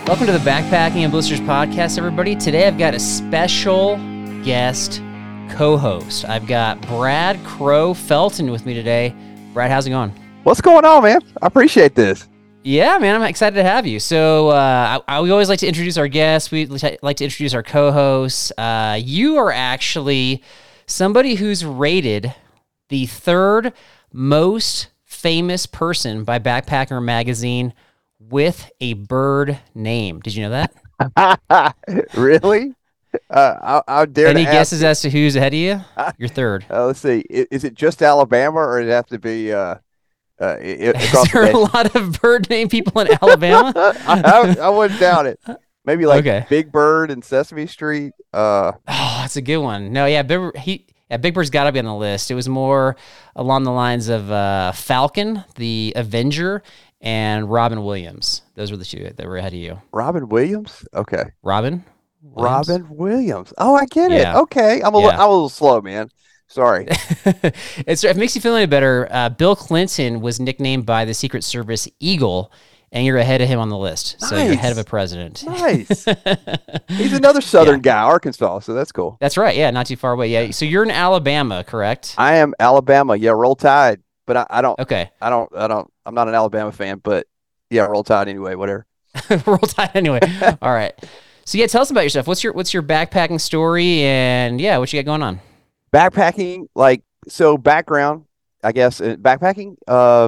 Welcome to the Backpacking and Blisters podcast, everybody. Today I've got a special guest co-host. I've got Brad Crow Felton with me today. Brad, how's it going? What's going on, man? I appreciate this. Yeah, man, I'm excited to we always like to introduce our guests. We like to introduce our co-hosts. You are actually somebody who's rated the third most famous person by Backpacker Magazine with a bird name. Did you know that? Really? I dare Any guesses as to who's ahead of you? You're third. Let's see. Is it just Alabama, or does it have to be is there a lot of bird name people in Alabama? I wouldn't doubt it. Maybe like Big Bird and Sesame Street. Oh, that's a good one. No, yeah, Big Bird's got to be on the list. It was more along the lines of Falcon, the Avenger, and Robin Williams. Those were the two that were ahead of you. Robin Williams? Okay. Robin Williams. Oh, I get it. Okay. I'm a little slow, man. Sorry. If it makes you feel any better, Bill Clinton was nicknamed by the Secret Service Eagle, and you're ahead of him on the list. So you're ahead of a president. Nice. He's another Southern guy, Arkansas, so that's cool. That's right. Yeah, not too far away. Yeah. So you're in Alabama, correct? I am Alabama. Yeah, Roll Tide. But I don't. Okay. I'm not an Alabama fan, but yeah, Roll Tide anyway. Whatever. Roll Tide anyway. All right. So yeah, tell us about yourself. What's your backpacking story, and what you got going on? Backpacking, background, I guess. Backpacking.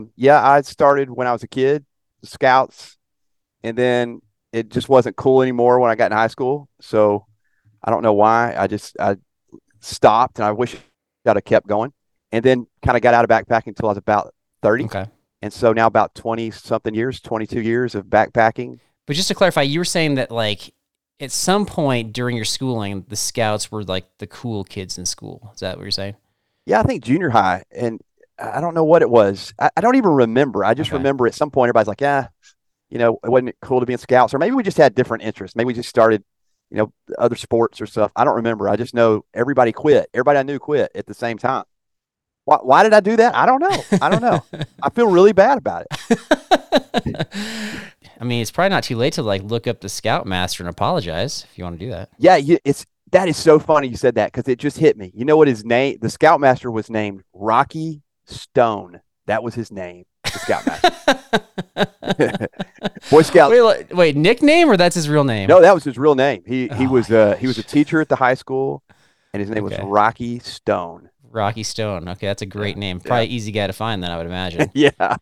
I started when I was a kid, the Scouts, and then it just wasn't cool anymore when I got in high school. So I don't know why. I stopped, and I wish I'd have kept going. And then kind of got out of backpacking until I was about 30. Okay. And so now about 20-something years, 22 years of backpacking. But just to clarify, you were saying that at some point during your schooling, the Scouts were the cool kids in school. Is that what you're saying? Yeah, I think junior high. And I don't know what it was. I don't even remember. I just remember at some point everybody's like, it wasn't cool to be in Scouts. Or maybe we just had different interests. Maybe we just started, other sports or stuff. I don't remember. I just know everybody quit. Everybody I knew quit at the same time. Why did I do that? I don't know. I feel really bad about it. I mean, it's probably not too late to look up the Scoutmaster and apologize if you want to do that. Yeah, that is so funny you said that, because it just hit me. You know what his name? The Scoutmaster was named Rocky Stone. That was his name, the Scoutmaster. Boy Scout. Wait, nickname, or that's his real name? No, that was his real name. He was a teacher at the high school, and his name was Rocky Stone. Rocky Stone. Okay, that's a great name. Probably easy guy to find then, I would imagine. Yeah.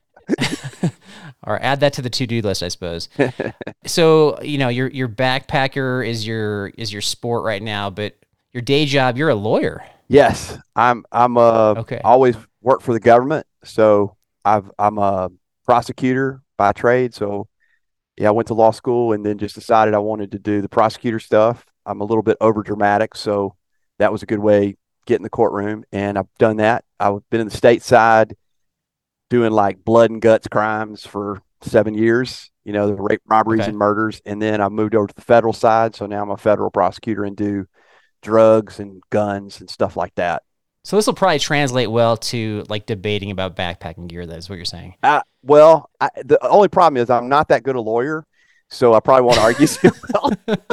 Or add that to the to-do list, I suppose. So, your backpacker is your sport right now, but your day job, you're a lawyer. Yes. I'm always worked for the government. So I'm a prosecutor by trade. So I went to law school and then just decided I wanted to do the prosecutor stuff. I'm a little bit over dramatic, so that was a good way get in the courtroom, and I've done that. I've been in the state side doing blood and guts crimes for 7 years, the rape, robberies, and murders. And then I moved over to the federal side. So now I'm a federal prosecutor and do drugs and guns and stuff like that. So this will probably translate well to debating about backpacking gear. That is what you're saying. The only problem is I'm not that good a lawyer. So I probably won't argue so well.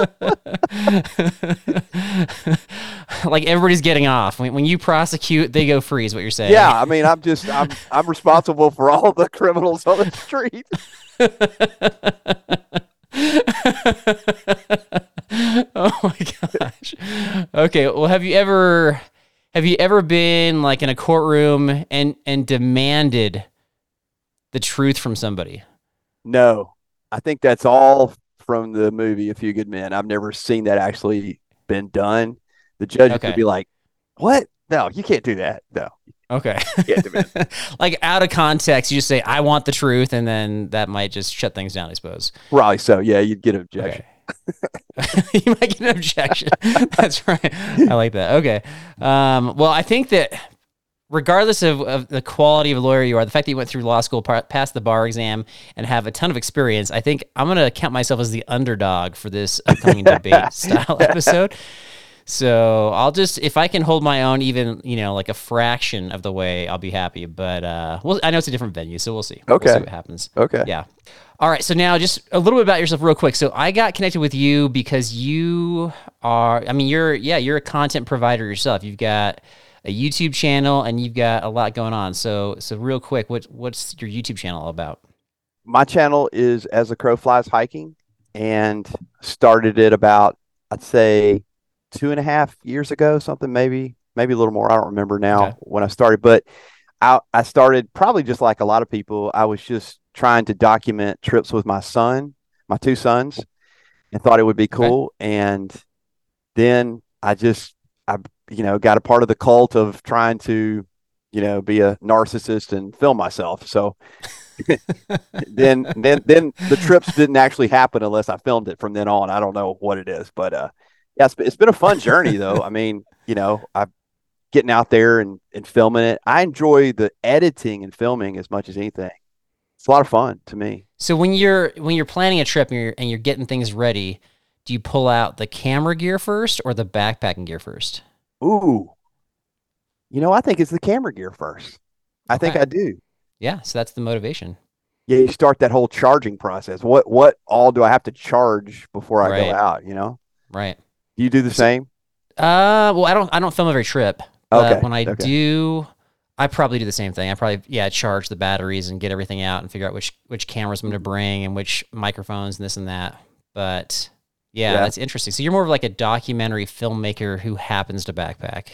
Everybody's getting off. When you prosecute, they go free, is what you're saying. Yeah, I mean, I'm responsible for all the criminals on the street. Oh my gosh. Okay, well, have you ever been in a courtroom and demanded the truth from somebody? No. I think that's all from the movie A Few Good Men. I've never seen that actually been done. The judge could be like, "What? No, you can't do that." No. Okay. Out of context, you just say, "I want the truth," and then that might just shut things down, I suppose. Probably so. Yeah, you'd get an objection. Okay. You might get an objection. That's right. I like that. Okay. Well, I think that regardless of the quality of a lawyer you are, the fact that you went through law school, passed the bar exam, and have a ton of experience, I think I'm going to count myself as the underdog for this upcoming debate style episode. So I'll just, if I can hold my own, even, a fraction of the way, I'll be happy. But I know it's a different venue, so we'll see. Okay. We'll see what happens. Okay. Yeah. All right. So now just a little bit about yourself real quick. So I got connected with you because you are, I mean, you're a content provider yourself. You've got a YouTube channel and you've got a lot going on. So real quick, what's your YouTube channel all about? My channel is As the Crow Flies Hiking, and started it about, I'd say 2.5 years ago, something, maybe a little more. I don't remember now when I started, but I started probably just like a lot of people. I was just trying to document trips with my two sons, and thought it would be cool. And then I got a part of the cult of trying to, be a narcissist and film myself. So then the trips didn't actually happen unless I filmed it from then on. I don't know what it is, but yeah, it's been a fun journey though. I mean, I'm getting out there and filming it. I enjoy the editing and filming as much as anything. It's a lot of fun to me. So when you're planning a trip and you're getting things ready, do you pull out the camera gear first or the backpacking gear first? Ooh, I think it's the camera gear first. I think I do. Yeah, so that's the motivation. Yeah, you start that whole charging process. What all do I have to charge before I go out, Right. Do you do the same? Well, I don't film every trip. But when I do, I probably do the same thing. I probably charge the batteries and get everything out and figure out which cameras I'm going to bring and which microphones and this and that. But yeah, that's interesting. So you're more of like a documentary filmmaker who happens to backpack.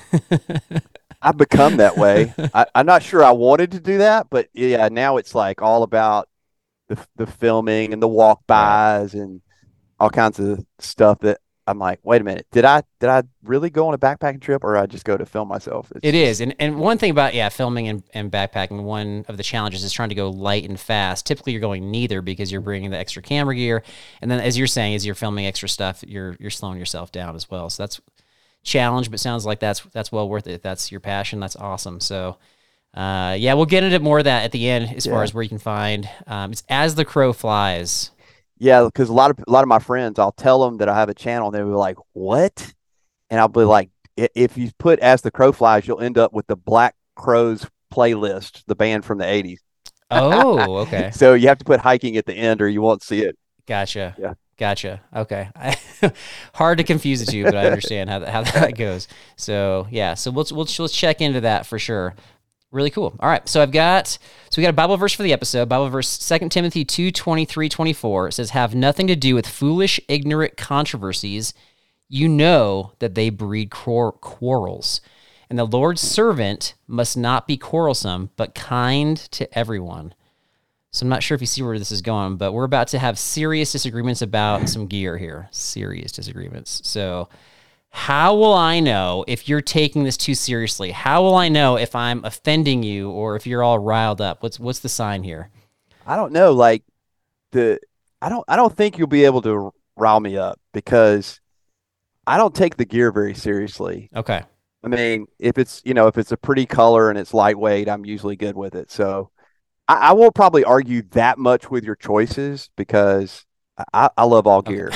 I've become that way. I'm not sure I wanted to do that, but yeah, now it's like all about the filming and the walk-bys and all kinds of stuff that I'm like, wait a minute, did I really go on a backpacking trip, or I just go to film myself? It is. And one thing about filming and backpacking, one of the challenges is trying to go light and fast. Typically you're going neither because you're bringing the extra camera gear. And then as you're saying, as you're filming extra stuff, you're slowing yourself down as well. So that's challenge, but sounds like that's well worth it. If that's your passion, that's awesome. So we'll get into more of that at the end as far as where you can find. It's As the Crow Flies. Yeah, because a lot of my friends, I'll tell them that I have a channel, and they'll be like, "What?" And I'll be like, "If you put As the Crow Flies, you'll end up with the Black Crowes playlist, the band from the '80s." Oh, okay. So you have to put hiking at the end, or you won't see it. Gotcha. Yeah. Gotcha. Okay. Hard to confuse the two, but I understand how that goes. So yeah, so let's check into that for sure. Really cool. All right. So we got a Bible verse for the episode. Bible verse 2 Timothy 2:23-24. It says, "Have nothing to do with foolish, ignorant controversies. You know that they breed quarrels. And the Lord's servant must not be quarrelsome, but kind to everyone." So I'm not sure if you see where this is going, but we're about to have serious disagreements about some gear here. Serious disagreements. So how will I know if you're taking this too seriously? How will I know if I'm offending you or if you're all riled up? What's the sign here? I don't know. Like I don't think you'll be able to rile me up, because I don't take the gear very seriously. Okay. I mean, if it's a pretty color and it's lightweight, I'm usually good with it. So I won't probably argue that much with your choices, because I love all gear.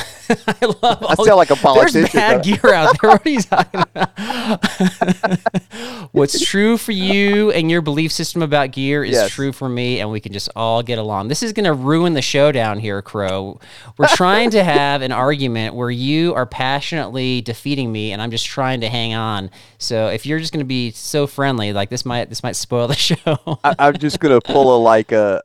I sound like a politician. There's bad gear out there. What are you talking about? What's true for you and your belief system about gear is true for me, and we can just all get along. This is going to ruin the showdown here, Crow. We're trying to have an argument where you are passionately defeating me, and I'm just trying to hang on. So if you're just going to be so friendly, like this might spoil the show. I'm just going to pull a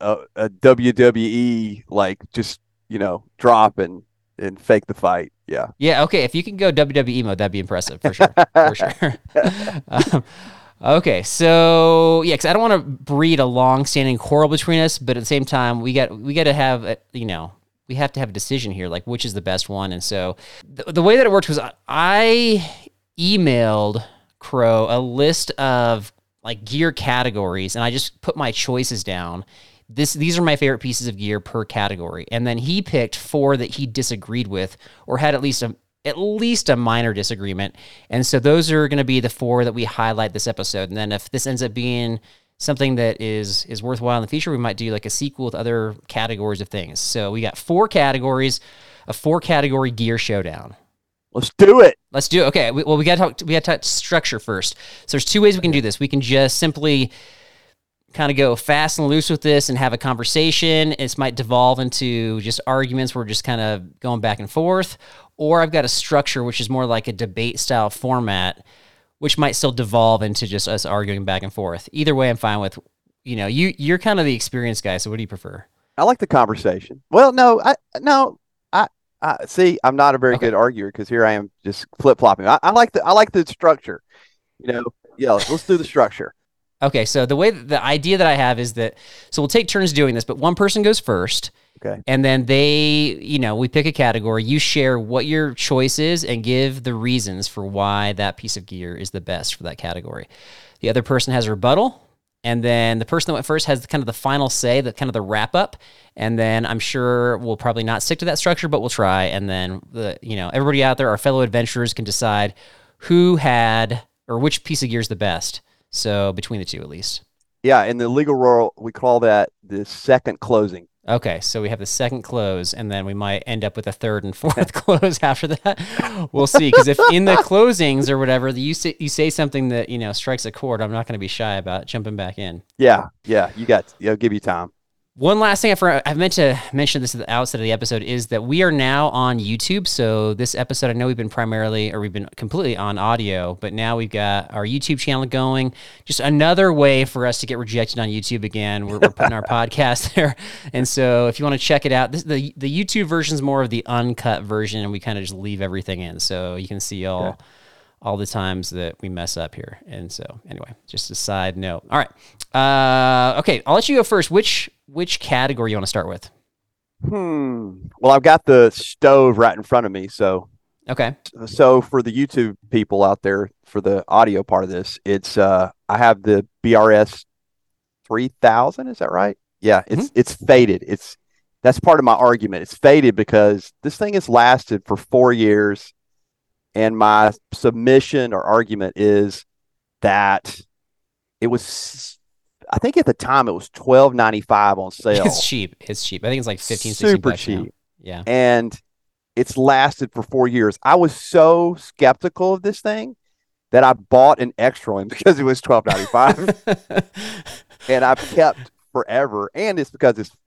WWE, like just drop and fake the fight. Yeah. Yeah. Okay. If you can go WWE mode, that'd be impressive for sure. For sure. Okay. So yeah, because I don't want to breed a long-standing quarrel between us, but at the same time, we got to have we have to have a decision here, like which is the best one. And so the way that it worked was I emailed Crow a list of like gear categories, and I just put my choices down. These are my favorite pieces of gear per category. And then he picked 4 that he disagreed with or had at least a minor disagreement. And so those are going to be the 4 that we highlight this episode. And then if this ends up being something that is worthwhile in the future, we might do like a sequel with other categories of things. So we got 4 categories, a 4-category gear showdown. Let's do it. Okay. We got to talk structure first. So there's 2 ways we can do this. We can just simply kind of go fast and loose with this and have a conversation. It might devolve into just arguments. We're just kind of going back and forth. Or I've got a structure, which is more like a debate style format, which might still devolve into just us arguing back and forth. Either way, I'm fine with, you're kind of the experienced guy. So what do you prefer? I like the conversation. Well, I see, I'm not a very good arguer because here I am just flip-flopping. I like the structure, Yeah, let's do the structure. Okay, so the idea that I have is that, so we'll take turns doing this, but one person goes first. Okay. And then we pick a category. You share what your choice is and give the reasons for why that piece of gear is the best for that category. The other person has a rebuttal. And then the person that went first has kind of the final say, the kind of the wrap up. And then I'm sure we'll probably not stick to that structure, but we'll try. And then everybody out there, our fellow adventurers, can decide who had or which piece of gear is the best. So between the two, at least. Yeah, in the legal world, we call that the second closing. Okay, so we have the second close, and then we might end up with a third and fourth close after that. We'll see, because if in the closings or whatever, you say something that strikes a chord, I'm not going to be shy about jumping back in. Yeah, I'll give you time. One last thing I've meant to mention this at the outset of the episode is that we are now on YouTube. So this episode, I know we've been completely on audio, but now we've got our YouTube channel going. Just another way for us to get rejected on YouTube again. We're putting our podcast there. And so if you want to check it out, the YouTube version is more of the uncut version, and we kind of just leave everything in. So you can see all the times that we mess up here. And so anyway, just a side note. All right. Okay, I'll let you go first. Which category you want to start with? Well, I've got the stove right in front of me. So, okay. So for the YouTube people out there, for the audio part of this, it's, I have the BRS 3000. Is that right? Yeah. It's faded. That's part of my argument. It's faded because this thing has lasted for 4 years. And my submission or argument is that it was, I think at the time it was $12.95 on sale. It's cheap. I think it's like 15, 16 super bucks cheap. Now. Yeah. And it's lasted for 4 years. I was so skeptical of this thing that I bought an extra one because it was $12.95. And I've kept forever. And it's because it's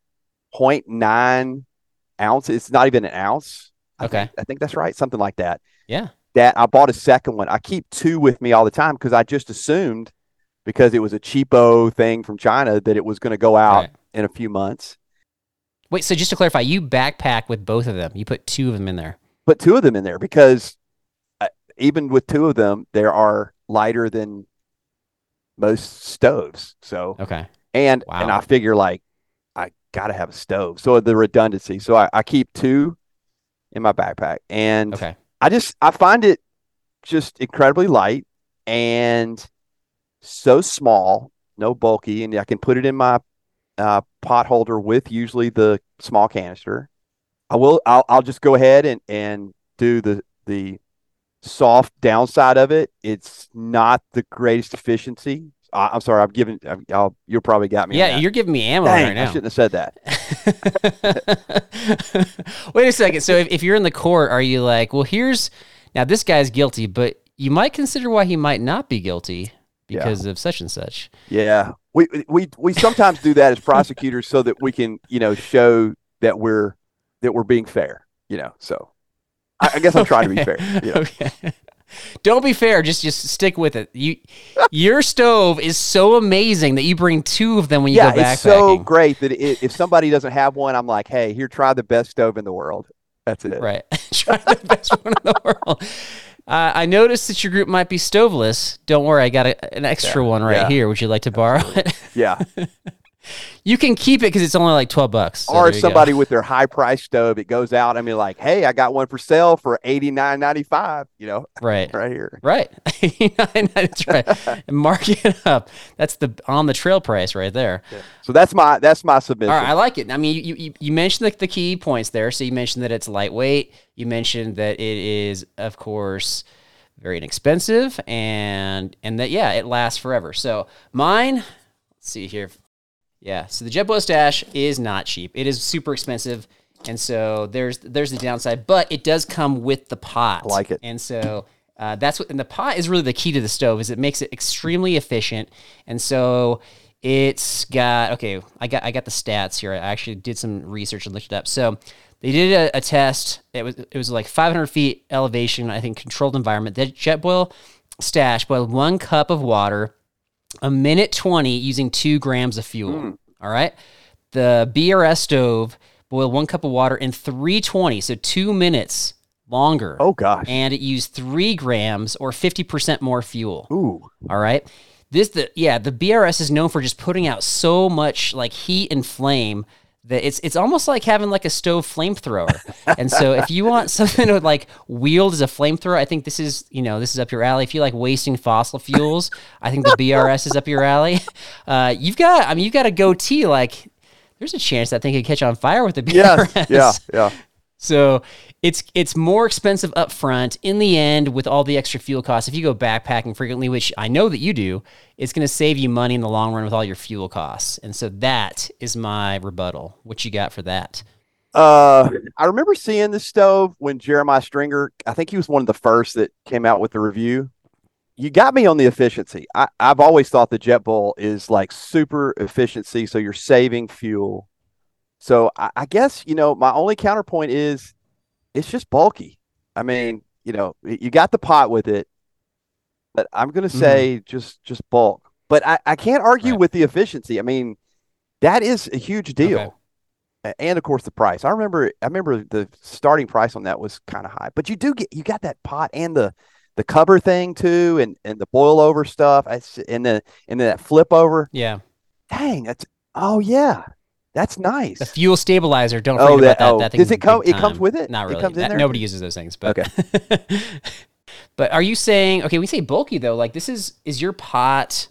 0.9 ounces. It's not even an ounce. Okay. I think that's right. Something like that. Yeah. That I bought a second one. I keep two with me all the time because I just assumed, because it was a cheapo thing from China, that it was going to go out in a few months. Wait, so just to clarify, you backpack with both of them. You put two of them in there. Put two of them in there because even with two of them, they are lighter than most stoves. So okay. And I figure I got to have a stove. So the redundancy. So I keep two in my backpack. And I find it just incredibly light and so small, no bulky, and I can put it in my pot holder with usually the small canister. I'll just go ahead and do the soft downside of it. It's not the greatest efficiency. I'm sorry, you probably got me. Yeah, you're giving me ammo right now. I shouldn't have said that. Wait a second. So if you're in the court, are you like, well, now this guy's guilty, but you might consider why he might not be guilty because of such and such. Yeah. We sometimes do that as prosecutors so that we can, show that we're being fair, so I guess I'm trying to be fair. Okay. Don't be fair. Just stick with it. Your stove is so amazing that you bring two of them when you go backpacking. Yeah, it's so great that if somebody doesn't have one, I'm like, hey, here, try the best stove in the world. That's it. Right. Try the best one in the world. I noticed that your group might be stoveless. Don't worry, I got an extra one right here. Would you like to borrow it? Yeah. You can keep it because it's only like $12. So or somebody with their high price stove, it goes out. I mean, like, hey, I got one for sale for $89.95. Right here, right. That's right. And mark it up. That's the on the trail price right there. Yeah. So that's my submission. All right, I like it. I mean, you mentioned the key points there. So you mentioned that it's lightweight. You mentioned that it is, of course, very inexpensive, and that it lasts forever. So mine, let's see here. Yeah, so the JetBlue Stash is not cheap. It is super expensive, and so there's the downside. But it does come with the pot. I like it. And so and the pot is really the key to the stove. Is it makes it extremely efficient, and so It's got okay. I got the stats here. I actually did some research and looked it up. So they did a test. It was like 500 feet elevation. I think controlled environment. The Jetboil Stash boiled 1 cup of water, a minute 20 using 2 grams of fuel. All right. The BRS stove boiled 1 cup of water in 320, so 2 minutes longer. Oh gosh. And it used 3 grams or 50% more fuel. Ooh. All right. The BRS is known for just putting out so much like heat and flame that it's almost like having like a stove flamethrower. And so if you want something to like wield as a flamethrower, I think this is up your alley. If you like wasting fossil fuels, I think the BRS is up your alley. You've got a goatee. Like there's a chance that thing could catch on fire with the BRS. Yes. Yeah. So it's more expensive up front. In the end, with all the extra fuel costs, if you go backpacking frequently, which I know that you do, it's going to save you money in the long run with all your fuel costs. And so that is my rebuttal. What you got for that? I remember seeing the stove when Jeremiah Stringer, I think he was one of the first that came out with the review. You got me on the efficiency. I've always thought the Jetboil is like super efficiency, so you're saving fuel. So I guess, my only counterpoint is it's just bulky. I mean, you got the pot with it, but I'm going to say just bulk. But I can't argue with the efficiency. I mean, that is a huge deal. Okay. And of course the price. I remember the starting price on that was kind of high, but you got that pot and the cover thing too, and the boil over stuff, and then that flip over. Yeah. Dang, oh yeah. That's nice. The fuel stabilizer. Don't forget about that. That does it come? It comes with it. Not really. It comes in there? Nobody uses those things. But okay. But are you saying? Okay, we say bulky though. Like this is your pot?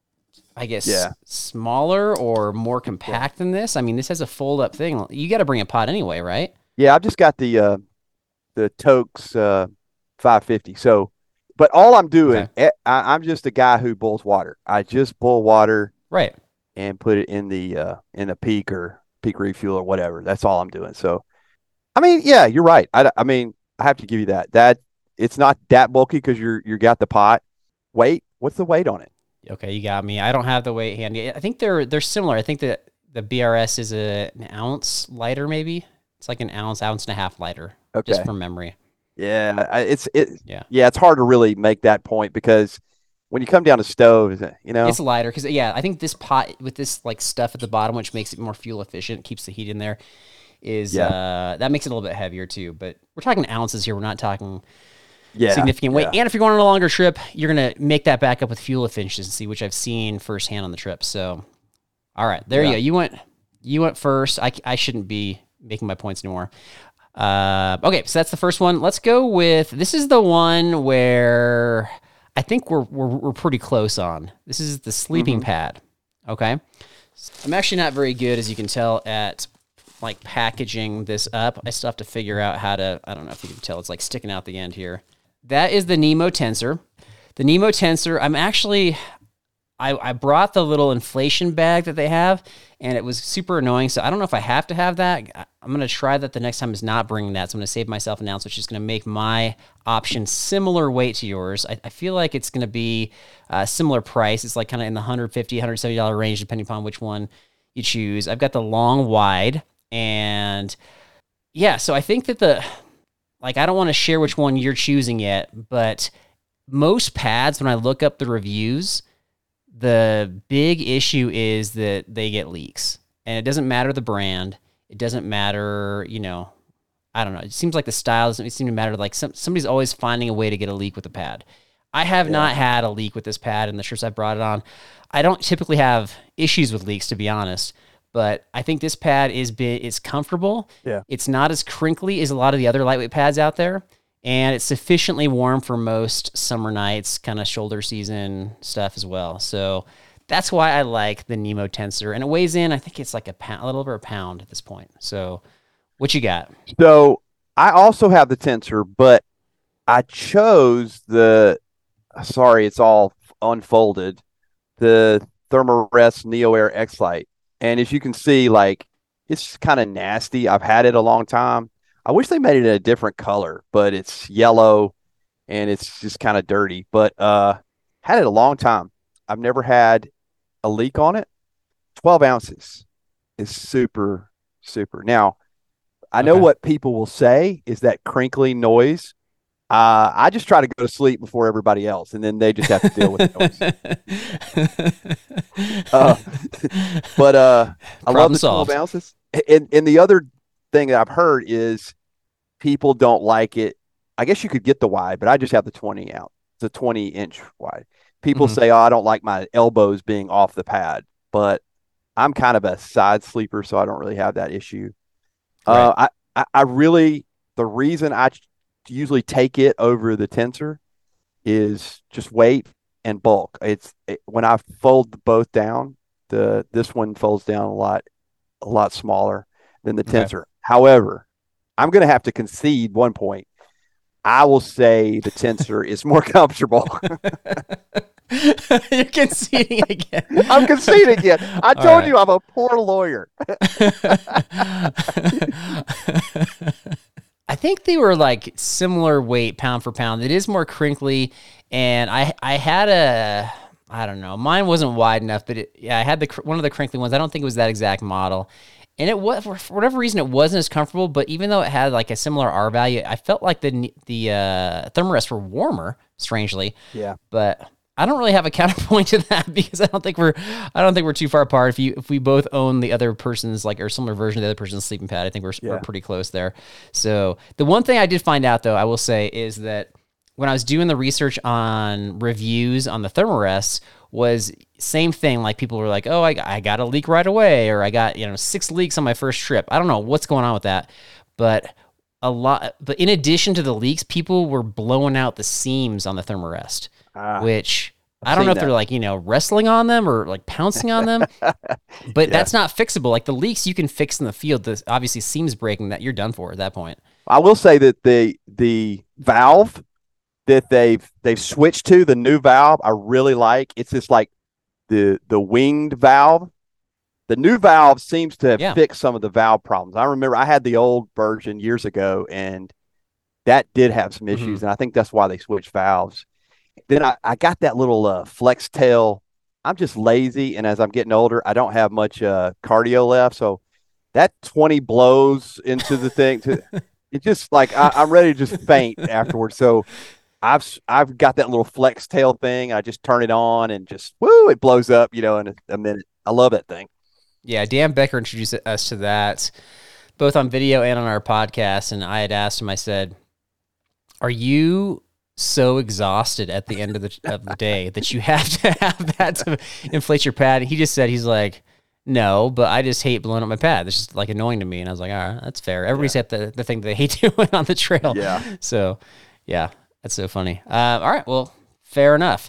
I guess smaller or more compact than this. I mean, this has a fold up thing. You got to bring a pot anyway, right? Yeah, I've just got the Tokes 550. So, but all I'm doing, I'm just a guy who boils water. I just boil water. Right. And put it in the peak refuel or whatever. That's all I'm doing. So, I mean, yeah, you're right. I mean, I have to give you that it's not that bulky because you got the pot. Weight? What's the weight on it? Okay, you got me. I don't have the weight handy. I think they're similar. I think that the BRS is an ounce lighter, maybe. It's like an ounce and a half lighter. Okay. Just from memory. Yeah, it's hard to really make that point because when you come down to stove, it's lighter because I think this pot with this like stuff at the bottom, which makes it more fuel efficient, keeps the heat in there, is that makes it a little bit heavier too. But we're talking ounces here. We're not talking significant weight. And if you're going on a longer trip, you're gonna make that back up with fuel efficiency, which I've seen firsthand on the trip. So, all right, there you go. You went first. I shouldn't be making my points anymore. Okay, so that's the first one. Let's go with this is the one where I think we're pretty close on. This is the sleeping pad. Okay. I'm actually not very good, as you can tell, at like packaging this up. I still have to figure out how to, I don't know if you can tell, it's like sticking out the end here. That is the Nemo Tensor. The Nemo Tensor, I brought the little inflation bag that they have, and it was super annoying. So I don't know if I have to have that. I'm going to try that the next time is not bringing that. So I'm going to save myself an ounce, which is going to make my option similar weight to yours. I feel like it's going to be a similar price. It's like kind of in the $150, $170 range, depending upon which one you choose. I've got the long wide, and so I think that I don't want to share which one you're choosing yet, but most pads, when I look up the reviews, the big issue is that they get leaks, and it doesn't matter the brand. It doesn't matter, I don't know. It seems like the style doesn't seem to matter. Like somebody's always finding a way to get a leak with the pad. I have not had a leak with this pad in the trips I've brought it on. I don't typically have issues with leaks, to be honest, but I think this pad is comfortable. Yeah. It's not as crinkly as a lot of the other lightweight pads out there, and it's sufficiently warm for most summer nights, kind of shoulder season stuff as well. So that's why I like the Nemo Tensor, and it weighs in, I think it's like a little over a pound at this point. So what you got? So I also have the Tensor, but I chose it's all unfolded, the Thermarest Neo Air X-Lite. And as you can see, it's kind of nasty. I've had it a long time. I wish they made it a different color, but it's yellow and it's just kind of dirty. But had it a long time. I've never had a leak on it. 12 ounces is super, super. Now, I know Okay. what people will say is that crinkly noise. I just try to go to sleep before everybody else, and then they just have to deal with the noise. Uh, but I love Problem the 12 solved. ounces. And the other thing that I've heard is people don't like it. I guess you could get the wide, but I just have the 20 ounce, the 20-inch wide. People Hmm. say, "Oh, I don't like my elbows being off the pad," but I'm kind of a side sleeper, so I don't really have that issue. Right. I really the reason I usually take it over the tensor is just weight and bulk. When I fold both down, this one folds down a lot smaller than the Okay. tensor. However, I'm going to have to concede one point. I will say the tensor is more comfortable. You're conceding again. I'm conceding Okay. again. I All told right. you I'm a poor lawyer. I think they were like similar weight pound for pound. It is more crinkly, and I had a I don't know. Mine wasn't wide enough, but yeah, I had one of the crinkly ones. I don't think it was that exact model, and it was for whatever reason it wasn't as comfortable. But even though it had like a similar R value, I felt like the Thermarests were warmer, strangely. Yeah. But I don't really have a counterpoint to that because I don't think we're too far apart. If we both own the other person's like or similar version of the other person's sleeping pad, I think we're Yeah. pretty close there. So the one thing I did find out though, I will say, is that when I was doing the research on reviews on the Thermarests, was same thing. Like people were like, "Oh, I got a leak right away," or "I got 6 leaks on my first trip." I don't know what's going on with that, but but in addition to the leaks, people were blowing out the seams on the Thermarest, which I've I don't seen know if they're that. like, wrestling on them or like pouncing on them, but Yeah. that's not fixable. Like the leaks you can fix in the field. The obviously seams breaking, that you're done for at that point. I will say that the valve that they've switched to, the new valve, I really like. It's just like the winged valve. The new valve seems to have Yeah. fixed some of the valve problems. I remember I had the old version years ago, and that did have some Hmm. issues, and I think that's why they switched valves. Then I got that little flex tail. I'm just lazy, and as I'm getting older, I don't have much cardio left, so that 20 blows into the thing. It's just like I'm ready to just faint afterwards. So I've got that little flex tail thing. I just turn it on and just woo, it blows up, in a minute. I love that thing. Yeah. Dan Becker introduced us to that both on video and on our podcast. And I had asked him, I said, "Are you so exhausted at the end of the day that you have to have that to inflate your pad?" And he just said, he's like, "No, but I just hate blowing up my pad. It's just like annoying to me." And I was like, "All right, that's fair. Everybody's got the thing that they hate doing on the trail." Yeah. So yeah, that's so funny. All right, well, fair enough.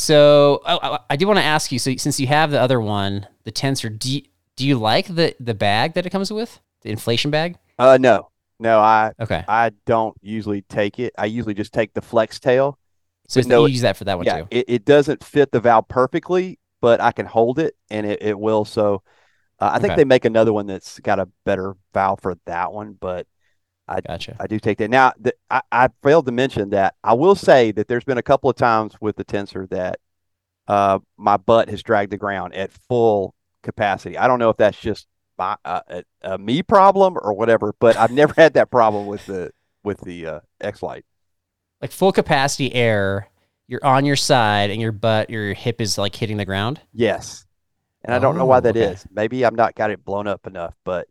So I do want to ask you, so since you have the other one, the Tensor, do you like the bag that it comes with, the inflation bag? No, no, Okay. I don't usually take it. I usually just take the flex tail. So But you no, use that for that one yeah, too. it doesn't fit the valve perfectly, but I can hold it and it will. So I think Okay. they make another one that's got a better valve for that one, but I Gotcha. I do take that. Now, I failed to mention that I will say that there's been a couple of times with the tensor that my butt has dragged the ground at full capacity. I don't know if that's just a me problem or whatever, but I've never had that problem with the X Lite. Like full capacity air, you're on your side and your hip is like hitting the ground. Yes, and I don't know why Oh, that okay. is. Maybe I'm not got it blown up enough,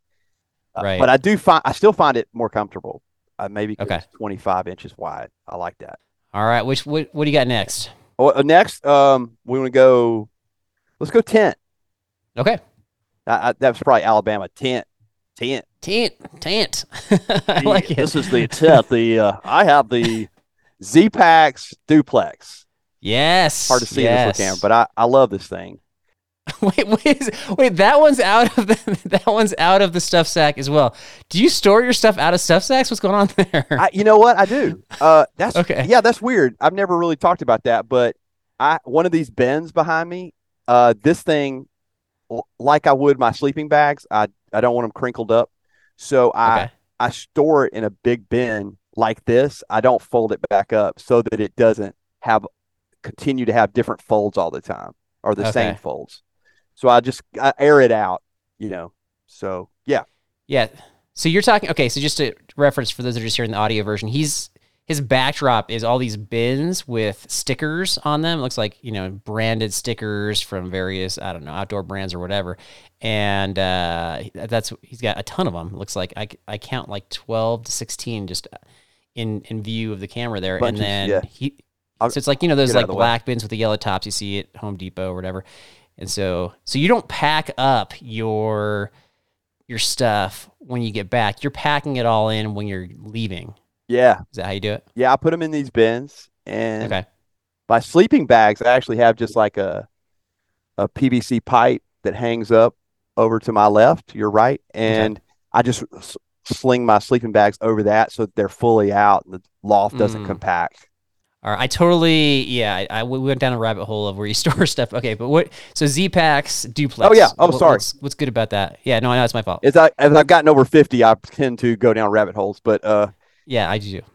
but Right. I still find it more comfortable. Maybe because Okay. it's 25 inches wide. I like that. All right. What do you got next? Oh, next, we want to go. Let's go tent. Okay. That was probably Alabama tent. Tent. Tant. I like it. This is the tent. I have the Z-Packs duplex. Hard to Yes. see in this little camera, Yes. but I love this thing. Wait, that one's out of that one's out of the stuff sack as well. Do you store your stuff out of stuff sacks? What's going on there? You know what? I do. That's Okay. yeah, that's weird. I've never really talked about that, but one of these bins behind me, this thing, like I would my sleeping bags, I don't want them crinkled up, so Okay. I store it in a big bin like this. I don't fold it back up so that it doesn't have continue to have different folds all the time or the same Okay. folds. So I air it out, So yeah. Yeah. So you're talking, okay, so just to reference for those that are just hearing the audio version, his backdrop is all these bins with stickers on them. It looks like, branded stickers from various, I don't know, outdoor brands or whatever. And he's got a ton of them. It looks like I count like 12 to 16 just in view of the camera there. Bunches, and then yeah. So it's like, those like black bins with the yellow tops you see at Home Depot or whatever. And so you don't pack up your stuff when you get back. You're packing it all in when you're leaving. Yeah. Is that how you do it? Yeah, I put them in these bins, and my sleeping bags, I actually have just like a PVC pipe that hangs up over to my left, your right, and I just sling my sleeping bags over that so that they're fully out and the loft doesn't compact. All right, I totally, we went down a rabbit hole of where you store stuff. Okay, but so Z-Packs, duplex. Oh, yeah. Oh, sorry. What's good about that? Yeah, no, I know it's my fault. As I've gotten over 50, I tend to go down rabbit holes, but yeah, I do.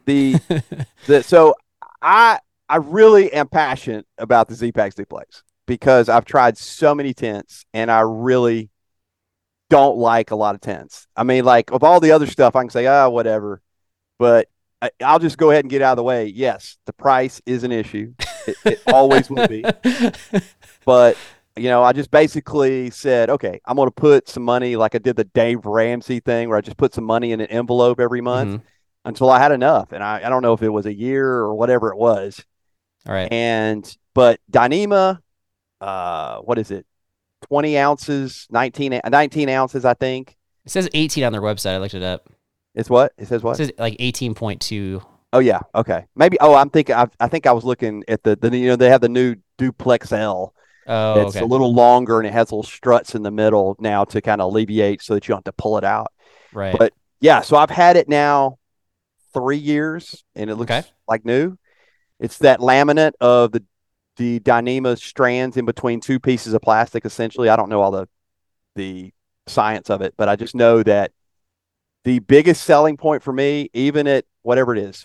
So I really am passionate about the Z-Packs duplex because I've tried so many tents and I really don't like a lot of tents. I mean, like of all the other stuff, I can say, whatever, but I'll just go ahead and get out of the way. Yes, the price is an issue. It always will be. But, I just basically said, okay, I'm going to put some money like I did the Dave Ramsey thing where I just put some money in an envelope every month until I had enough. And I don't know if it was a year or whatever it was. All right. But Dyneema, what is it? 20 ounces, 19 ounces, I think. It says 18 on their website. I looked it up. It's what? It says what? It says like 18.2. Oh yeah. Okay. Maybe. Oh, I'm thinking. I think I was looking at the they have the new Duplex L. Oh, it's a little longer and it has little struts in the middle now to kind of alleviate so that you don't have to pull it out. Right. But yeah, so I've had it now 3 years and it looks like new. It's that laminate of the Dyneema strands in between two pieces of plastic. Essentially, I don't know all the science of it, but I just know that the biggest selling point for me, even at whatever it is,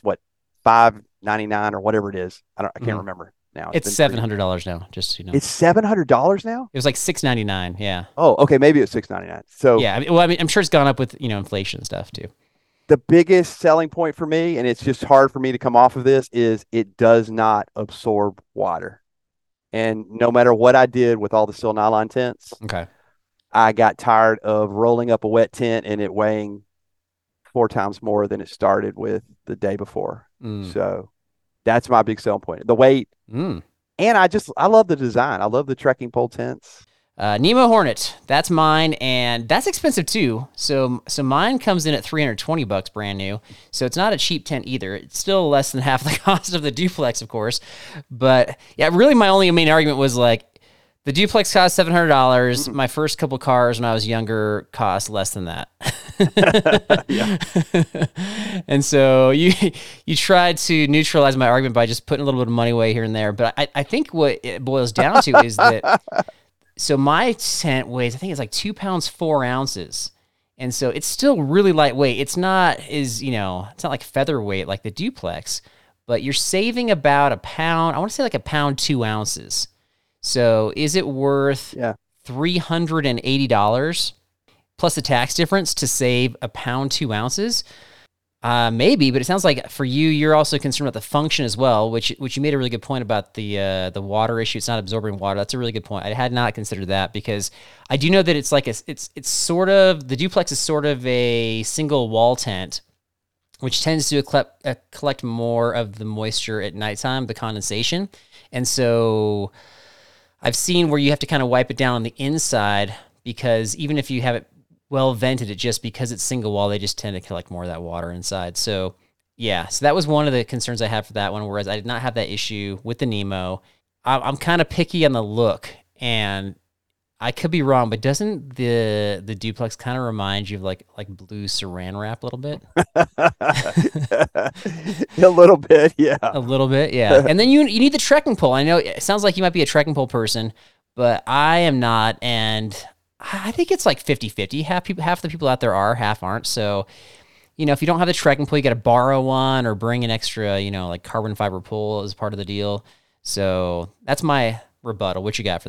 $5.99 or whatever it is, I can't remember now. It's $700 now, just so you know. It's $700 now. It was like $699. Yeah. Oh, okay, maybe it's $699. So yeah, I'm sure it's gone up with inflation stuff too. The biggest selling point for me, and it's just hard for me to come off of this, is it does not absorb water. And no matter what I did with all the Sil Nylon tents, I got tired of rolling up a wet tent and it weighing 4 times more than it started with the day before. So that's my big selling point. The weight. And I love the design. I love the trekking pole tents. Nemo Hornet, that's mine, and that's expensive too. So mine comes in at $320 brand new. So it's not a cheap tent either. It's still less than half the cost of the duplex, of course. But yeah, really my only main argument was like, the duplex cost $700. My first couple cars when I was younger cost less than that. And so you tried to neutralize my argument by just putting a little bit of money away here and there. But I think what it boils down to is that, so my tent weighs, I think it's like 2 pounds, 4 ounces. And so it's still really lightweight. It's not it's not like featherweight like the duplex, but you're saving about a pound. I want to say like a pound, 2 ounces. So is it worth $380 plus the tax difference to save a pound, 2 ounces? Maybe, but it sounds like for you, you're also concerned about the function as well, which you made a really good point about the water issue. It's not absorbing water. That's a really good point. I had not considered that because I do know that it's like it's sort of, the duplex is sort of a single wall tent, which tends to collect more of the moisture at nighttime, the condensation, and so I've seen where you have to kind of wipe it down on the inside because even if you have it well vented, it just because it's single wall, they just tend to collect more of that water inside. So yeah, so that was one of the concerns I had for that one, whereas I did not have that issue with the Nemo. I'm kind of picky on the look, and I could be wrong, but doesn't the duplex kind of remind you of like blue saran wrap a little bit? A little bit, yeah. A little bit, yeah. And then you need the trekking pole. I know it sounds like you might be a trekking pole person, but I am not, and I think it's like 50-50. Half the people out there are, half aren't. So, if you don't have the trekking pole, you got to borrow one or bring an extra, like carbon fiber pole as part of the deal. So that's my rebuttal. What you got for that?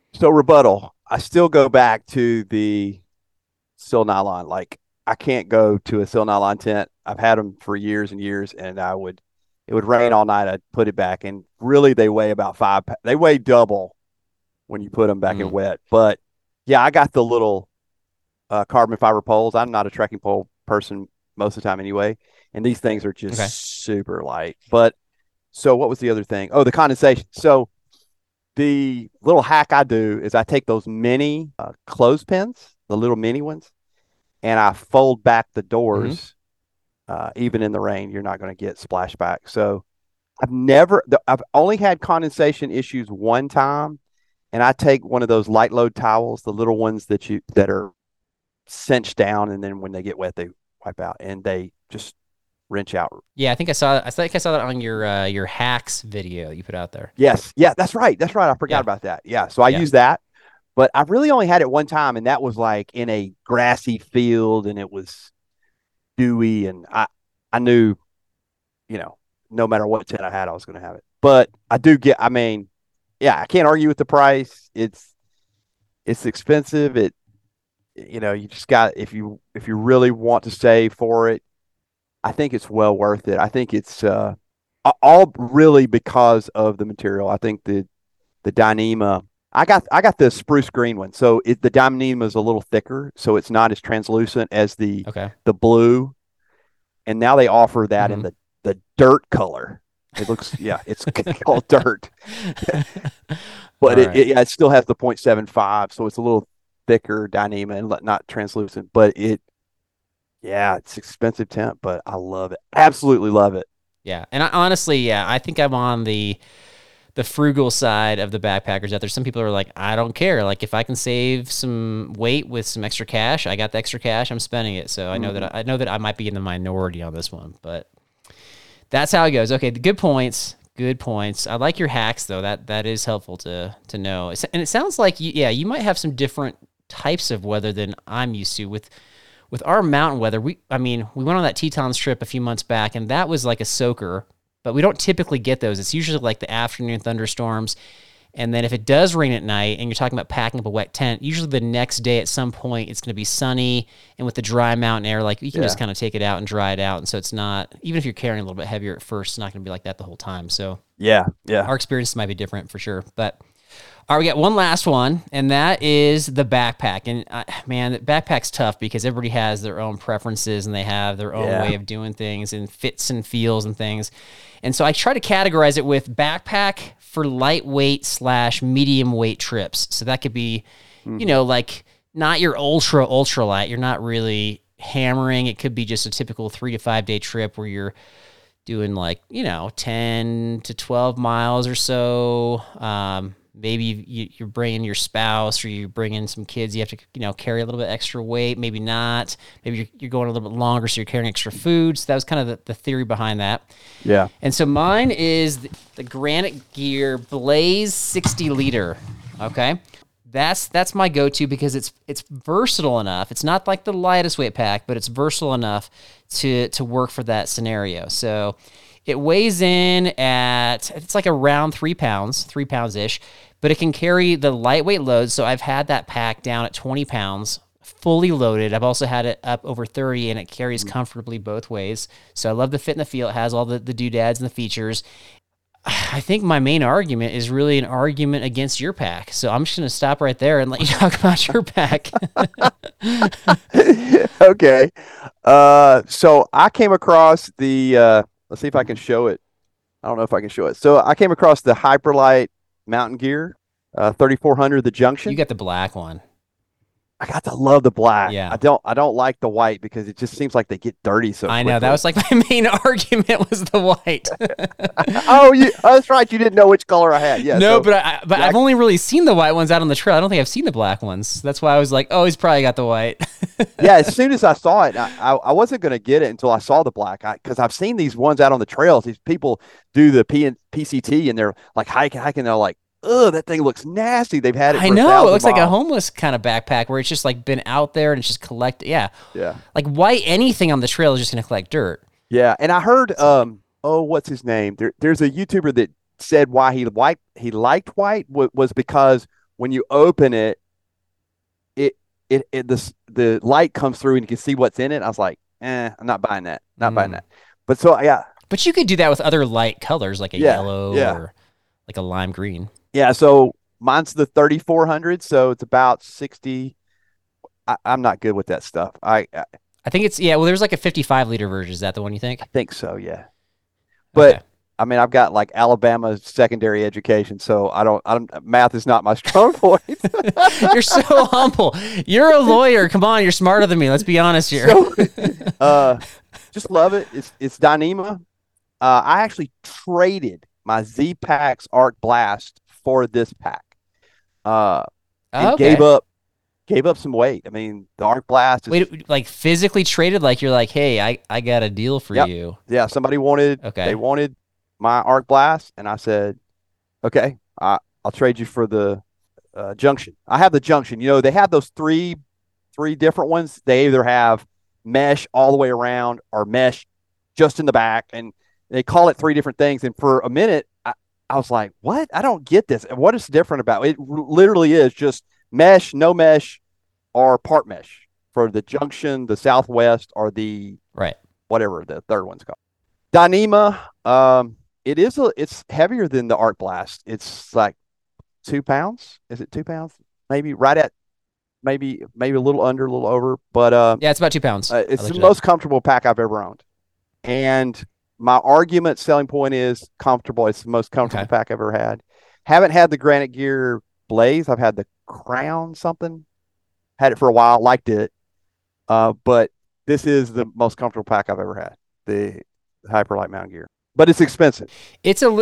So rebuttal. I still go back to the Sil Nylon. Like I can't go to a Sil Nylon tent. I've had them for years and years, and it would rain all night. I'd put it back, and really they weigh about they weigh double when you put them back in Mm. wet. But yeah, I got the little carbon fiber poles. I'm not a trekking pole person most of the time anyway, and these things are just Okay. super light. But so what was the other thing? Oh, the condensation. So the little hack I do is I take those mini clothespins, the little mini ones, and I fold back the Mm-hmm. doors. Even in the rain, you're not going to get splashback. So I've only had condensation issues one time, and I take one of those light load towels, the little ones that are cinched down, and then when they get wet, they wipe out, and they just wrench out. Yeah, I think I saw. I think I saw that on your hacks video you put out there. Yes, yeah, that's right, that's right. I forgot Yeah, about that. Yeah, so I yeah. use that, but I've really only had it one time, and that was like in a grassy field, and it was dewy, and I knew, you know, no matter what tent I had, I was going to have it. But I do get. I mean, yeah, I can't argue with the price. It's expensive. You just got if you really want to save for it, I think it's well worth it. I think it's all really because of the material. I think the Dyneema. I got the spruce green one, so the Dyneema is a little thicker, so it's not as translucent as Okay. the blue. And now they offer that in Mm-hmm. the dirt color. It looks yeah, it's called dirt, but All right. it still has the 0.75, so it's a little thicker Dyneema and not translucent. But yeah, it's expensive tent, but I love it. Absolutely love it. Yeah, and honestly, yeah, I think I'm on the frugal side of the backpackers out there. Some people are like, I don't care. Like if I can save some weight with some extra cash, I got the extra cash, I'm spending it. So Mm-hmm. I know that I might be in the minority on this one, but that's how it goes. Okay, the good points. Good points. I like your hacks though. That is helpful to know. And it sounds like you might have some different types of weather than I'm used to with our mountain weather. I mean, we went on that Tetons trip a few months back, and that was like a soaker, but we don't typically get those. It's usually like the afternoon thunderstorms. And then if it does rain at night and you're talking about packing up a wet tent, usually the next day at some point it's going to be sunny. And with the dry mountain air, like you can Yeah. just kind of take it out and dry it out. And so it's not, even if you're carrying a little bit heavier at first, it's not going to be like that the whole time. So Yeah. Yeah. our experiences might be different for sure. But all right, we got one last one, and that is the backpack. And man, the backpack's tough because everybody has their own preferences and they have their own Yeah. way of doing things and fits and feels and things. And so I try to categorize it with backpack for lightweight / medium weight trips. So that could be, Mm-hmm. like not your ultra light. You're not really hammering. It could be just a typical 3 to 5 day trip where you're doing like 10 to 12 miles or so. Maybe you're bringing your spouse or you're bringing some kids. You have to carry a little bit extra weight. Maybe not. Maybe you're going a little bit longer, so you're carrying extra food. So that was kind of the theory behind that. Yeah. And so mine is the Granite Gear Blaze 60 liter. Okay. That's my go-to because it's versatile enough. It's not like the lightest weight pack, but it's versatile enough to work for that scenario. So it weighs in at, it's like around 3 pounds, 3 pounds ish, but it can carry the lightweight loads. So I've had that pack down at 20 pounds, fully loaded. I've also had it up over 30, and it carries comfortably both ways. So I love the fit and the feel. It has all the doodads and the features. I think my main argument is really an argument against your pack. So I'm just going to stop right there and let you talk about your pack. Okay. So I came across let's see if I can show it. I don't know if I can show it. So I came across the Hyperlight Mountain Gear, 3400, the You Junction. got the black one. I got to love the black. Yeah. I don't like the white because it just seems like they get dirty so I know. That quickly. was like my main argument was the white. Oh, that's right. You didn't know which color I had. Yeah. No, So but but black, I've only really seen the white ones out on the trail. I don't think I've seen the black ones. That's why I was like, oh, he's probably got the white. yeah. As soon as I saw it, I wasn't going to get it until I saw the black. Because I've seen these ones out on the trails. These people do the PCT and they're like hiking. They're like, oh, that thing looks nasty. They've had it I for a know. It thousand looks like a miles. homeless kind of backpack where it's just like been out there and it's just collected. Yeah. Yeah. Like white, anything on the trail is just going to collect dirt. Yeah. And I heard, what's his name? There's a YouTuber that said why he liked white was because when you open it, the light comes through and you can see what's in it. I was like, I'm not buying that. Not buying that. But so yeah. But you could do that with other light colors like a yellow or like a lime green. Yeah. So mine's the 3400, so it's about 60. I'm not good with that stuff. I think it's well. There's like a 55-liter version. Is that the one you think? I think so. Yeah. But okay. I mean, I've got like Alabama secondary education, so I don't math is not my strong point. You're so humble. You're a lawyer. Come on, you're smarter than me. Let's be honest here. So, just love it. It's Dyneema. I actually traded my Z-Packs Arc Blast for this pack. And gave up some weight. I mean, the Arc Blast is... Wait, like physically traded? Like you're like, hey, I got a deal for you. Yeah, somebody wanted... Okay. They wanted my Arc Blast, and I said, okay, I'll trade you for the Junction. I have the Junction. You know, they have those three different ones. They either have mesh all the way around or mesh just in the back, and they call it three different things. And for a minute, I was like, what? I don't get this. What is different about it? It literally is just mesh, no mesh, or part mesh for the Junction, the Southwest, or the whatever the third one's called. Dyneema, it's heavier than the Arc Blast. It's like 2 pounds. Is it 2 pounds? Maybe right at maybe a little under, a little over. But yeah, it's about 2 pounds. It's the most comfortable pack I've ever owned. And my argument selling point is comfortable. It's the most comfortable pack I've ever had. Haven't had the Granite Gear Blaze. I've had the Crown something. Had it for a while. Liked it. But this is the most comfortable pack I've ever had. The Hyperlite Mountain Gear. But it's expensive. It's not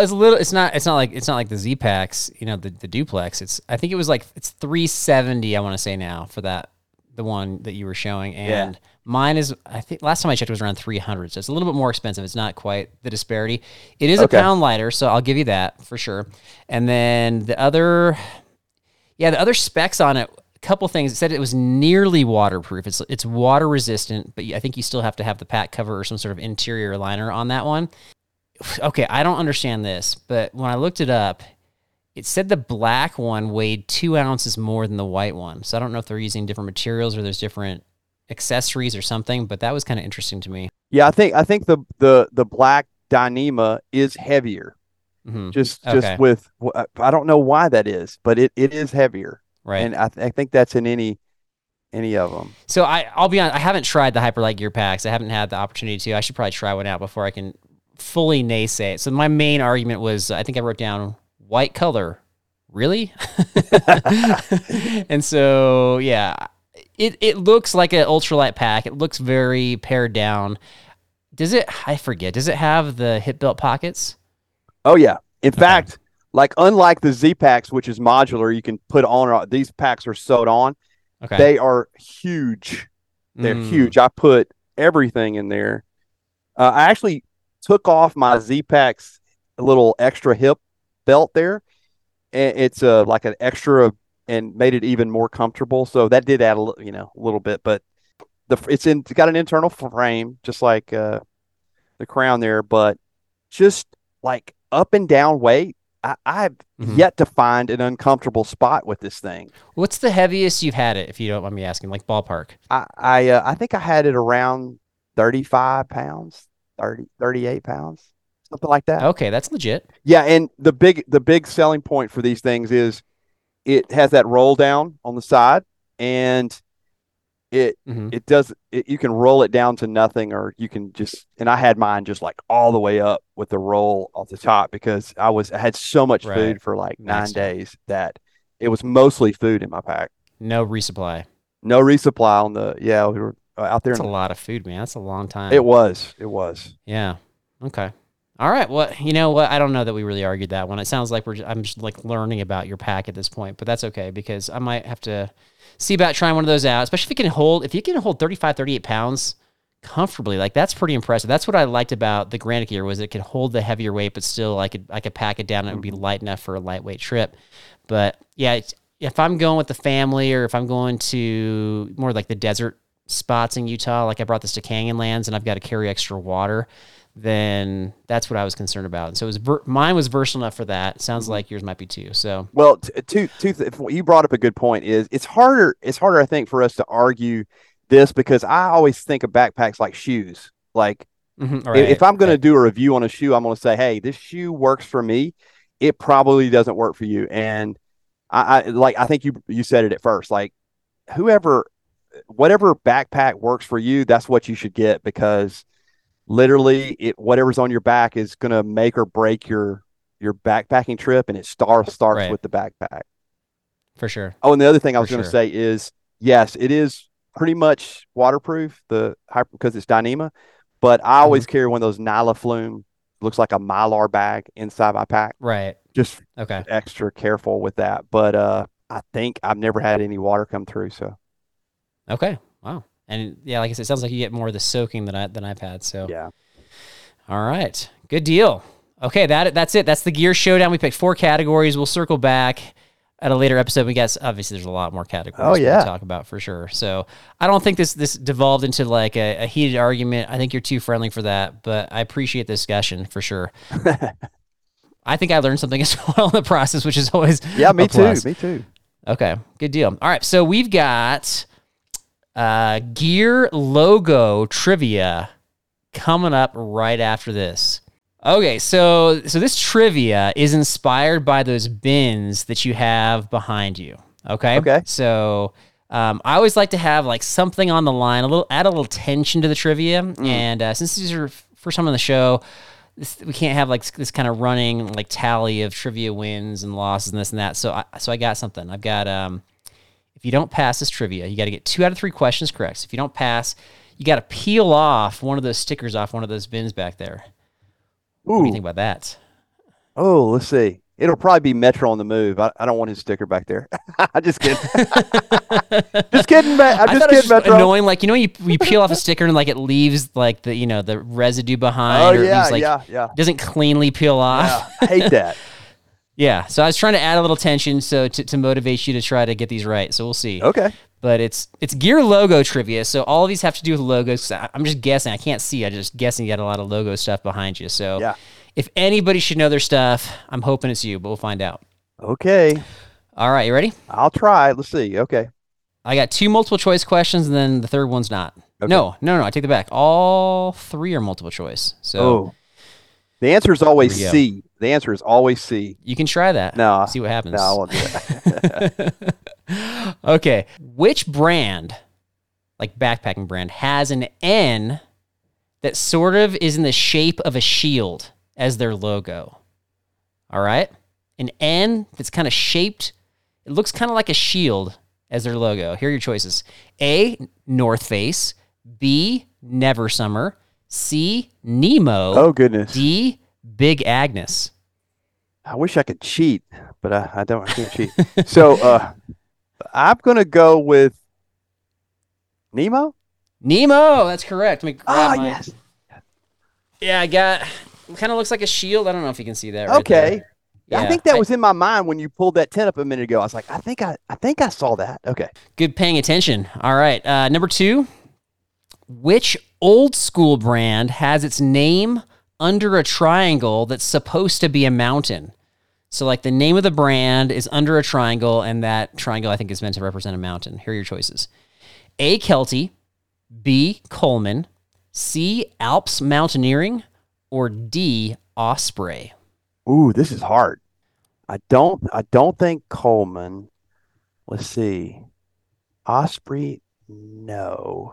like the Z Packs, you know, the duplex. I think it was like it's $370, I want to say now, for the one that you were showing. And mine is, I think last time I checked it was around $300. So it's a little bit more expensive. It's not quite the disparity. It is a pound lighter, so I'll give you that for sure. And then the other specs on it, a couple things. It said it was nearly waterproof. It's water resistant, but I think you still have to have the pack cover or some sort of interior liner on that one. Okay, I don't understand this, but when I looked it up, it said the black one weighed 2 ounces more than the white one. So I don't know if they're using different materials or there's different accessories or something, but that was kind of interesting to me. Yeah, I think the black Dyneema is heavier. Mm-hmm. Just with, I don't know why that is, but it is heavier. Right. And I think that's in any of them. So I'll be honest, I haven't tried the Hyperlite Gear packs. I haven't had the opportunity to. I should probably try one out before I can fully naysay it. So my main argument was, I think I wrote down white color. Really? And so, yeah, it looks like an ultralight pack. It looks very pared down. Does it have the hip belt pockets? Oh, yeah. In fact, like unlike the Z Packs, which is modular, you can put on, or these packs are sewed on. Okay. They are huge. They're huge. I put everything in there. I actually took off my Z Packs a little extra hip belt there. And it's like an extra and made it even more comfortable. So that did add a little bit, but it's got an internal frame, just like the Crown there, but just like up and down weight. I've yet to find an uncomfortable spot with this thing. What's the heaviest you've had it, if you don't mind me asking, like ballpark? I think I had it around 35 pounds, 38 pounds, something like that. Okay, that's legit. Yeah, and the big selling point for these things is it has that roll down on the side, and it does it, you can roll it down to nothing, or you can just, and I had mine just like all the way up with the roll off the top because I had so much food for like 9 days that it was mostly food in my pack. No resupply on we were out there. That's a lot of food, man. That's a long time. It was. Yeah. Okay. All right. Well, you know what? I don't know that we really argued that one. It sounds like I'm just like learning about your pack at this point, but that's okay because I might have to see about trying one of those out, especially if you can hold 35, 38 pounds comfortably. Like that's pretty impressive. That's what I liked about the Granite Gear was it could hold the heavier weight, but still I could pack it down and it would be light enough for a lightweight trip. But yeah, if I'm going with the family or if I'm going to more like the desert spots in Utah, like I brought this to Canyonlands and I've got to carry extra water, then that's what I was concerned about. And so mine was versatile enough for that. Sounds like yours might be too. So well, you brought up a good point. Is it's harder I think for us to argue this because I always think of backpacks like shoes. Like if I'm going to do a review on a shoe, I'm going to say, hey, this shoe works for me. It probably doesn't work for you. And I think you said it at first, like whatever backpack works for you, that's what you should get because literally whatever's on your back is going to make or break your backpacking trip. And it starts with the backpack. For sure. Oh, and the other thing I was going to say is, yes, it is pretty much waterproof because it's Dyneema, but I always carry one of those Nyla Flume, looks like a Mylar bag inside my pack. Right. Just extra careful with that. But I think I've never had any water come through. So. Okay. Wow. And yeah, like I said, it sounds like you get more of the soaking than I've had. So yeah. All right. Good deal. Okay, that's it. That's the gear showdown. We picked 4 categories. We'll circle back at a later episode. We guess obviously there's a lot more categories to talk about for sure. So I don't think this devolved into like a heated argument. I think you're too friendly for that, but I appreciate the discussion for sure. I think I learned something as well in the process, which is always me too. Okay, good deal. All right, so we've got gear logo trivia coming up right after this. Okay, so this trivia is inspired by those bins that you have behind you. Okay. So I always like to have like something on the line, add a little tension to the trivia. And since these are first time on the show, we can't have like this kind of running like tally of trivia wins and losses and this and that. So I got something. I've got if you don't pass this trivia, you got to get 2 out of 3 questions correct. So if you don't pass, you got to peel off one of those stickers off one of those bins back there. Ooh. What do you think about that? Oh, let's see. It'll probably be Metro on the Move. I don't want his sticker back there. I'm just kidding. Just kidding, man. I'm just kidding, Metro. Annoying, like you peel off a sticker and like it leaves like the residue behind. Oh yeah, it doesn't cleanly peel off. Yeah, I hate that. Yeah, so I was trying to add a little tension to motivate you to try to get these right. So we'll see. Okay. But it's gear logo trivia. So all of these have to do with logos. I'm just guessing. I can't see. I'm just guessing you got a lot of logo stuff behind you. So if anybody should know their stuff, I'm hoping it's you, but we'll find out. Okay. All right, you ready? I'll try. Let's see. Okay. I got 2 multiple choice questions, and then the third one's not. Okay. No, I take it back. All 3 are multiple choice. So the answer is always C. The answer is always C. You can try that. No. See what happens. No, I won't do that. Okay. Which brand, like backpacking brand, has an N that sort of is in the shape of a shield as their logo? All right? An N that's kind of shaped, it looks kind of like a shield as their logo. Here are your choices. A, North Face. B, Never Summer. C, Nemo. Oh, goodness. D, Big Agnes. I wish I could cheat, but I can't cheat. So I'm going to go with Nemo. Nemo, that's correct. Let me grab yes. Yeah, I got, it kind of looks like a shield. I don't know if you can see that right Okay. there. Yeah, I think that was in my mind when you pulled that tent up a minute ago. I was like, I think I saw that. Okay. Good paying attention. All right. Number 2, which old school brand has its name under a triangle that's supposed to be a mountain? So like the name of the brand is under a triangle, and that triangle I think is meant to represent a mountain. Here are your choices. A, Kelty. B, Coleman. C, Alps Mountaineering. Or D, Osprey. Ooh, this is hard. I don't think Coleman. Let's see. Osprey, no.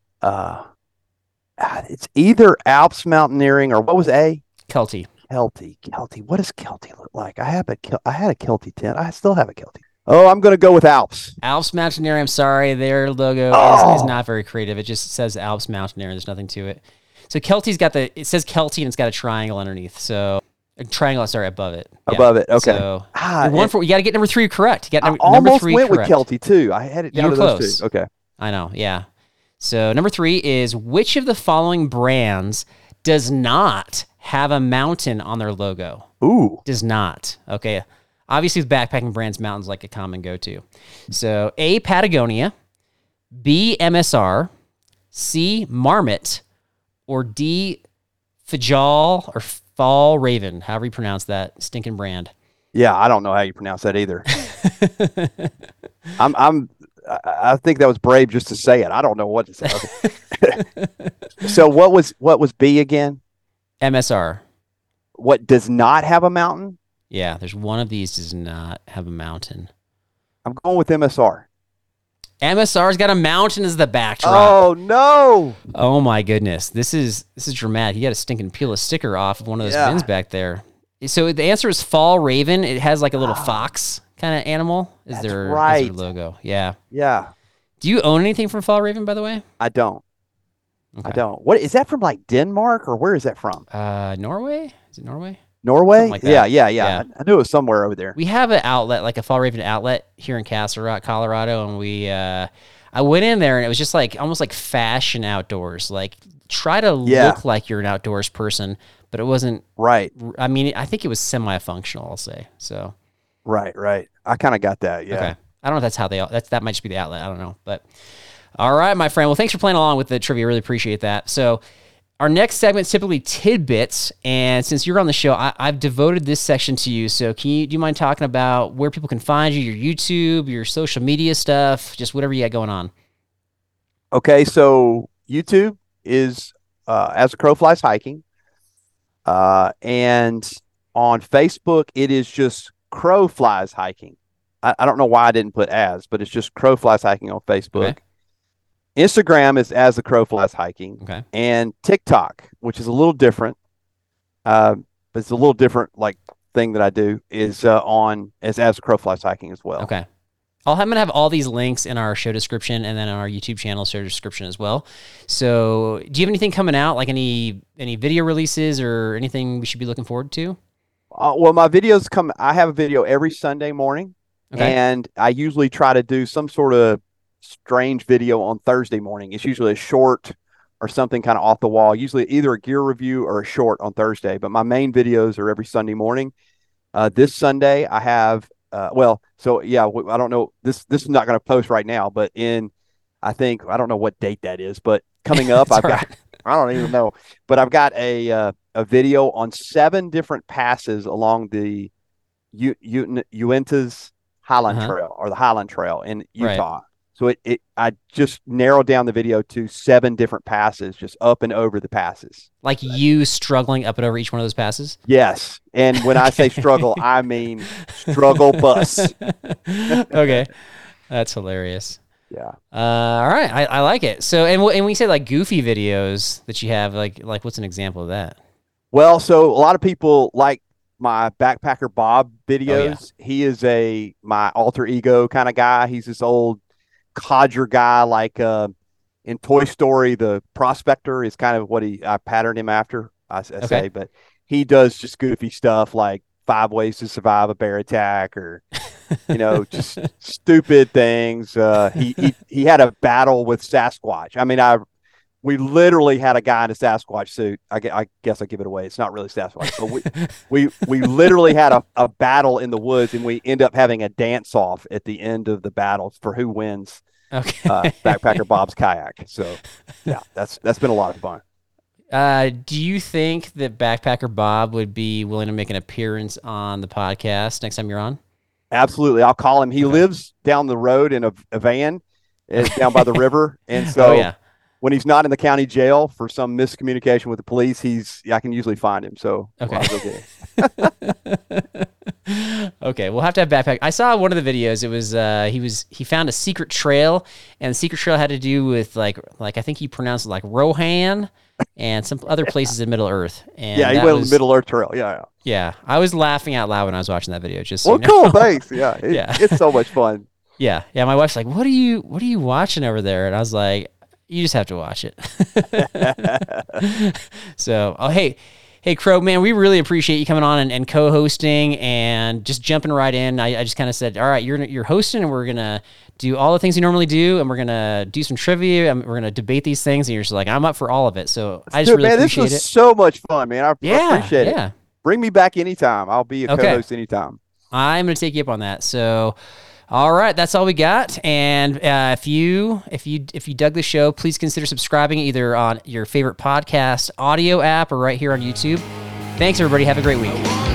It's either Alps Mountaineering or what was A? Kelty. Kelty. What does Kelty look like? I had a Kelty tent. I still have a Kelty. Oh, I'm going to go with Alps. Alps Mountaineering. I'm sorry, their logo is not very creative. It just says Alps Mountaineering. There's nothing to it. So Kelty's got it says Kelty and it's got a triangle underneath. So a triangle, sorry, above it. Above it. Okay. So you got to get number 3 correct. You got number 3 almost went correct. with Kelty too. I had it down to those 2. Okay. I know. Yeah. So number 3 is, which of the following brands does not have a mountain on their logo? Ooh. Does not. Okay. Obviously, with backpacking brands, mountain's like a common go-to. So A, Patagonia. B, MSR. C, Marmot. Or D, Fajal or Fall Raven, however you pronounce that stinking brand. Yeah, I don't know how you pronounce that either. I think that was brave just to say it. I don't know what to say. Okay. So what was B again? MSR. What does not have a mountain? Yeah, there's one of these does not have a mountain. I'm going with MSR. MSR's got a mountain as the backdrop. Oh no! Oh my goodness, this is dramatic. You got to stinking peel a sticker off of one of those bins back there. So the answer is Fall Raven. It has like a little fox kind of animal. Is their logo? Yeah. Yeah. Do you own anything from Fall Raven, by the way? I don't. Okay. I don't. What is that from? Like Denmark, or where is that from? Norway. Is it Norway? Norway? Like yeah. I knew it was somewhere over there. We have an outlet, like a Fall Raven outlet here in Castle Rock, Colorado, and we I went in there and it was just like almost like fashion outdoors. Like try to look like you're an outdoors person, but it wasn't right. I mean, I think it was semi-functional, I'll say. So right. I kind of got that. Yeah. Okay. I don't know if that's how that might just be the outlet. I don't know, but all right, my friend. Well, thanks for playing along with the trivia. Really appreciate that. So our next segment is typically tidbits, and since you're on the show, I've devoted this section to you. So do you mind talking about where people can find you, your YouTube, your social media stuff, just whatever you got going on? Okay, so YouTube is As a Crow Flies Hiking, and on Facebook it is just Crow Flies Hiking. I don't know why I didn't put as, but it's just Crow Flies Hiking on Facebook. Okay. Instagram is As the Crow Flies Hiking. Okay. And TikTok, which is a little different, but it's a little different like thing that I do is As the Crow Flies Hiking as well. Okay. I'm going to have all these links in our show description and then on our YouTube channel show description as well. So do you have anything coming out, like any video releases or anything we should be looking forward to? Well, my videos I have a video every Sunday morning. Okay. And I usually try to do some sort of strange video on Thursday morning. It's usually a short or something kind of off the wall, usually either a gear review or a short on Thursday. But my main videos are every Sunday morning. This Sunday I have, I don't know. This is not going to post right now, but I don't know what date that is, but coming up, I don't even know, but I've got a video on 7 different passes along the Uintas Highland Trail or the Highland Trail in Utah. Right. So I just narrowed down the video to 7 different passes, just up and over the passes. Like you struggling up and over each one of those passes? Yes. And when I say struggle, I mean struggle bus. Okay. That's hilarious. Yeah. All right. I like it. So, and when you say like goofy videos that you have, like what's an example of that? Well, so a lot of people like my Backpacker Bob videos. Oh, yeah. He is my alter ego kind of guy. He's this old codger guy, like in Toy Story, the prospector is kind of what I patterned him after, I say, but he does just goofy stuff like 5 ways to survive a bear attack or, just stupid things. He had a battle with Sasquatch. I mean, we literally had a guy in a Sasquatch suit. I guess I give it away. It's not really Sasquatch, but we literally had a battle in the woods, and we end up having a dance off at the end of the battle for who wins. Okay. Backpacker Bob's kayak. So yeah, that's been a lot of fun. Do you think that Backpacker Bob would be willing to make an appearance on the podcast next time you're on? Absolutely. I'll call him. He lives down the road in a van. It's down by the river. And so when he's not in the county jail for some miscommunication with the police, I can usually find him. So okay. I'll go get him. Okay, we'll have to have Backpack. I saw one of the videos. It was he found a secret trail, and the secret trail had to do with like I think he pronounced it like Rohan and some other places in Middle Earth. And he went on the Middle Earth Trail. Yeah. I was laughing out loud when I was watching that video. Just cool, thanks. Yeah, it's so much fun. Yeah. My wife's like, "What are you watching over there?" And I was like, "You just have to watch it." So, Hey, Crow, man, we really appreciate you coming on and co-hosting and just jumping right in. I just kind of said, all right, you're hosting, and we're going to do all the things we normally do, and we're going to do some trivia, and we're going to debate these things, and you're just like, I'm up for all of it. So I just really appreciate it. This was so much fun, man. I appreciate it. Bring me back anytime. I'll be a co-host anytime. I'm going to take you up on that. So All right, that's all we got. And if you dug the show, please consider subscribing either on your favorite podcast audio app or right here on YouTube. Thanks, everybody. Have a great week.